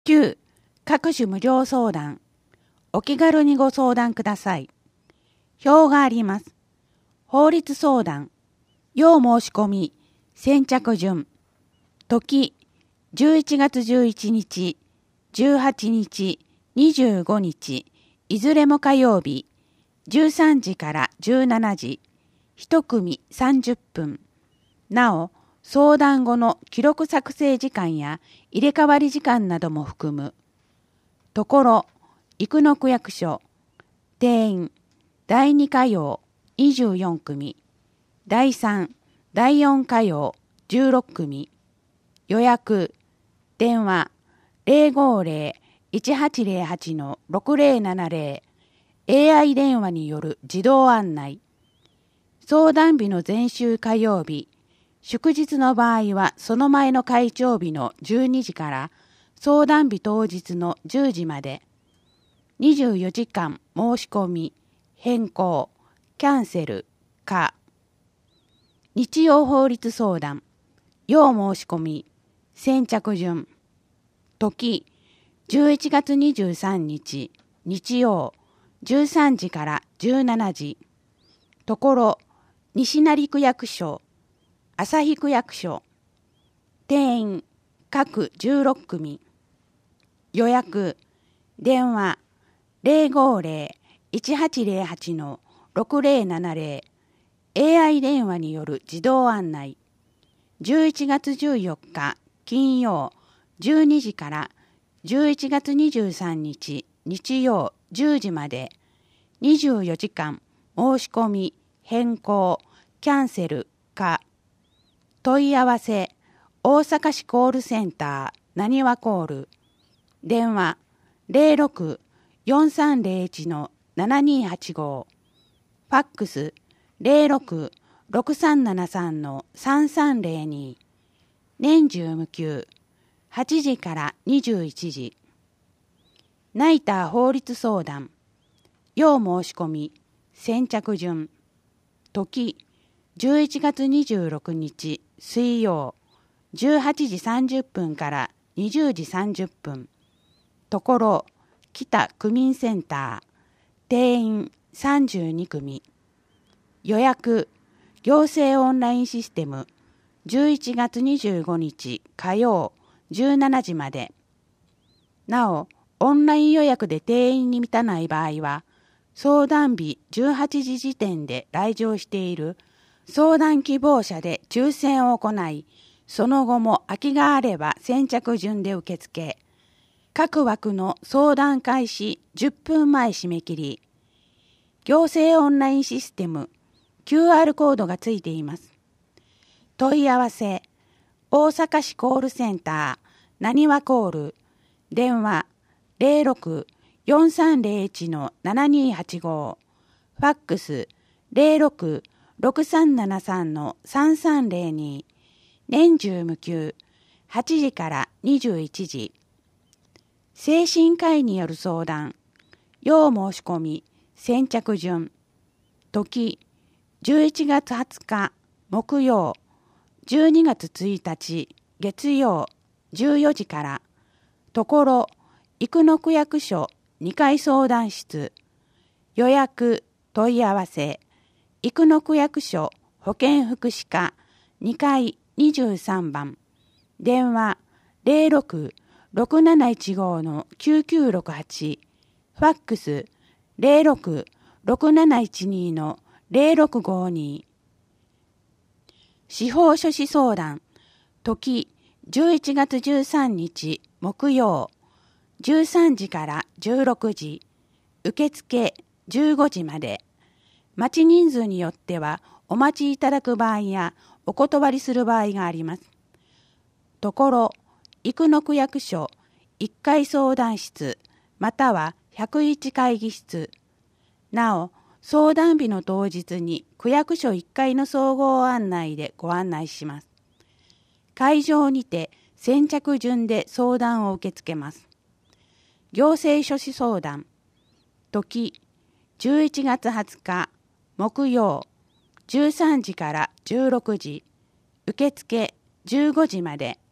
9. 各種無料相談。お気軽にご相談ください。表があります。法律相談。要申し込み。先着順。時。11月11日、18日、25日、いずれも火曜日。13時から17時。1組30分。なお、相談後の記録作成時間や入れ替わり時間なども含む。ところ、生野区役所。定員、第2火曜24組。第3、第4火曜16組。予約、電話 050-1808-6070。AI 電話による自動案内。相談日の前週火曜日。祝日の場合はその前の会長日の12時から相談日当日の10時まで。24時間申し込み、変更、キャンセル、可。日曜法律相談。要申し込み、先着順。時、11月23日、日曜、13時から17時。ところ、西成区役所。旭区役所。定員各16組。予約電話 050-1808-6070。 AI 電話による自動案内。11月14日金曜12時から11月23日日曜10時まで。24時間申し込み、変更、キャンセル、可。問い合わせ、大阪市コールセンター、なにわコール。電話、06-4301-7285。ファックス、06-6373-3302。年中無休、8時から21時。ナイター法律相談。要申し込み、先着順。時、11月26日水曜18時30分から20時30分。ところ、北区民センター。定員32組。予約、行政オンラインシステム。11月25日火曜17時まで。なお、オンライン予約で定員に満たない場合は、相談日18時時点で来場している相談希望者で抽選を行い、その後も空きがあれば先着順で受付。各枠の相談開始10分前締め切り。行政オンラインシステム QR コードがついています。問い合わせ、大阪市コールセンター、なにわコール。電話 06-4301-7285。ファックス 06-6373-3302。年中無休、8時から21時。精神科医による相談。要申し込み、先着順。時、11月20日木曜、12月1日月曜14時から。ところ、生野区役所2階相談室。予約、問い合わせ、生野区役所保健福祉課2階23番。電話06-6715-9968。ファックス06-6712-0652。司法書士相談。時、11月13日木曜、13時から16時。受付15時まで。待ち人数によってはお待ちいただく場合やお断りする場合があります。ところ、生野区役所1階相談室または101会議室。なお、相談日の当日に区役所1階の総合案内でご案内します。会場にて先着順で相談を受け付けます。行政書士相談。時、11月20日木曜、13時から16時。受付15時まで。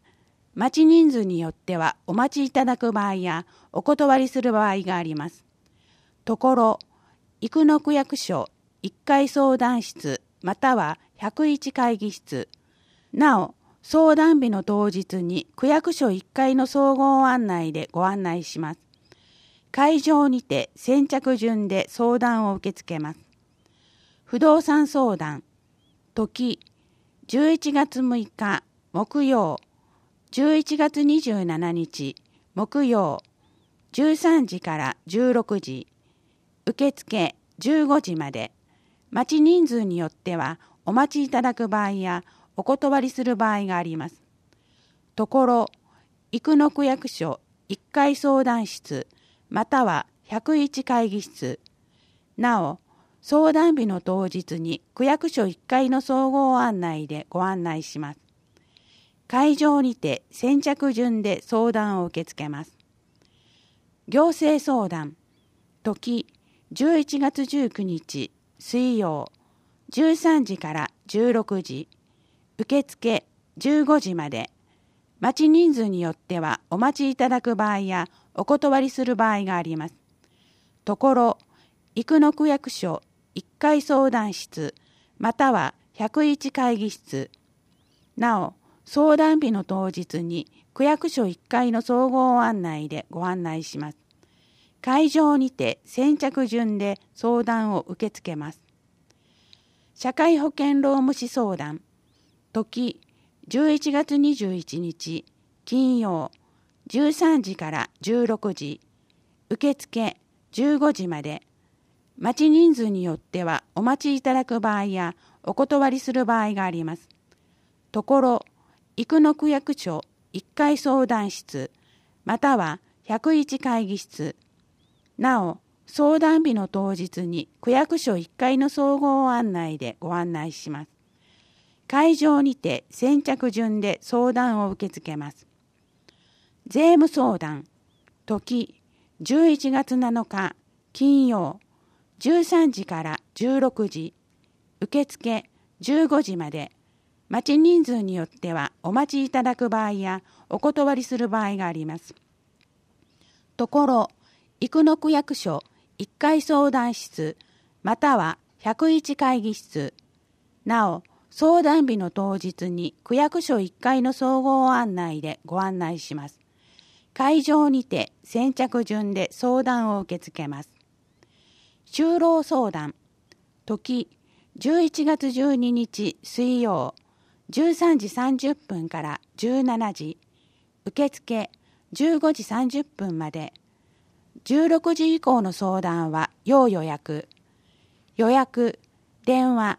待ち人数によってはお待ちいただく場合やお断りする場合があります。ところ、生野区役所1階相談室または101会議室、なお、相談日の当日に区役所1階の総合案内でご案内します。会場にて先着順で相談を受け付けます。不動産相談、時、11月6日木曜、11月27日木曜、13時から16時、受付15時まで、待ち人数によってはお待ちいただく場合やお断りする場合があります。ところ、生野区役所1階相談室または101会議室、なお、相談日の当日に区役所1階の総合案内でご案内します。会場にて先着順で相談を受け付けます。行政相談、時、11月19日水曜、13時から16時、受付15時まで、待ち人数によってはお待ちいただく場合やお断りする場合があります。ところ、生野区役所1階相談室または101会議室、なお、相談日の当日に区役所1階の総合案内でご案内します。会場にて先着順で相談を受け付けます。社会保険労務士相談、時、11月21日金曜、13時から16時、受付15時まで、待ち人数によってはお待ちいただく場合やお断りする場合があります。ところ、生野区役所1階相談室または101会議室、なお、相談日の当日に区役所1階の総合案内でご案内します。会場にて先着順で相談を受け付けます。税務相談、時、11月7日金曜、13時から16時、受付15時まで、待ち人数によってはお待ちいただく場合やお断りする場合があります。ところ、生野区役所1階相談室または101会議室、なお、相談日の当日に区役所1階の総合案内でご案内します。会場にて先着順で相談を受け付けます。就労相談、時、11月12日水曜、13時30分から17時、受付15時30分まで、16時以降の相談は要予約。予約、電話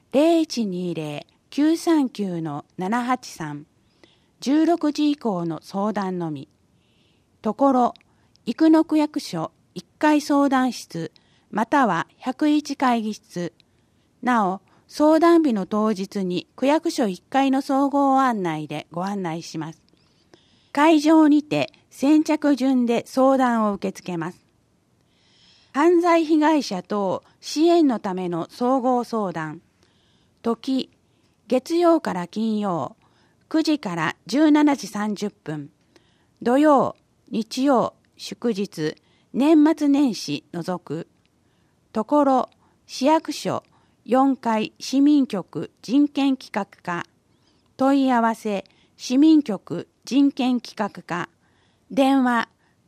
0120-939-783。16時以降の相談のみ。ところ、生野区役所1階相談室または101会議室。なお、相談日の当日に区役所1階の総合案内でご案内します。会場にて先着順で相談を受け付けます。犯罪被害者等支援のための総合相談、時、月曜から金曜、9時から17時30分、土曜、日曜、祝日、年末年始除く。ところ、市役所4階市民局人権企画課、問い合わせ市民局人権企画課、電話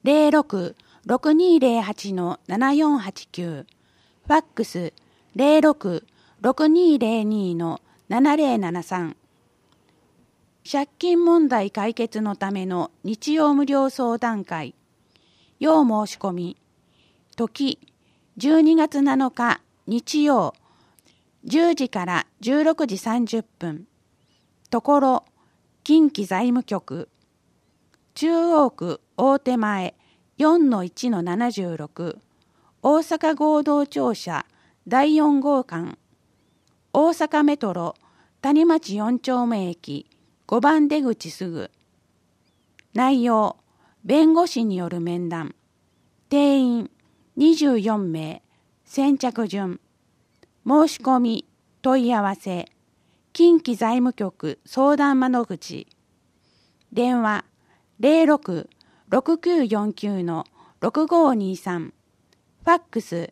06-6208-7489、ファックス 06-6202-7073。借金問題解決のための日曜無料相談会、要申し込み、時、12月7日日曜、10時から16時30分、ところ、近畿財務局、中央区大手前 4-1-76、大阪合同庁舎第4号館、大阪メトロ谷町4丁目駅5番出口すぐ。内容、弁護士による面談。定員24名、先着順。申し込み、問い合わせ、近畿財務局相談窓口。 電話06-6949-6523。ファックス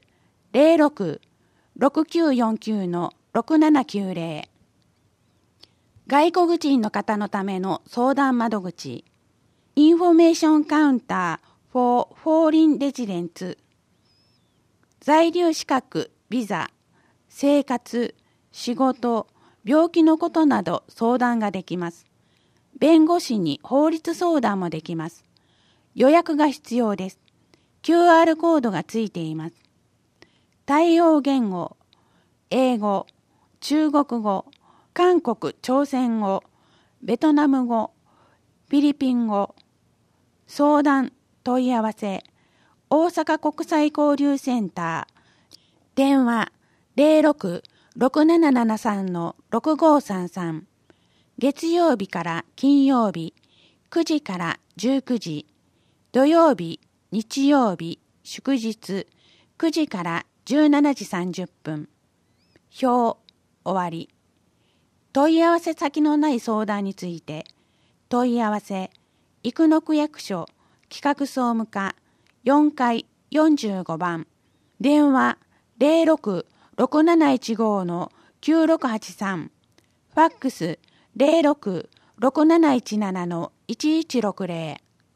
06-6949-6790。外国人の方のための相談窓口。インフォメーションカウンター for foreign residents。在留資格、ビザ、生活、仕事、病気のことなど相談ができます。弁護士に法律相談もできます。予約が必要です。QR コードがついています。対応言語、英語、中国語、韓国・朝鮮語、ベトナム語、フィリピン語。相談、問い合わせ、大阪国際交流センター。電話06-6773-6533。月曜日から金曜日、9時から19時。土曜日、日曜日、祝日、9時から17時30分。表、終わり。問い合わせ先のない相談について、問い合わせ、生野区役所企画総務課4階45番。電話06-6715-9683。ファックス06-6717-1160。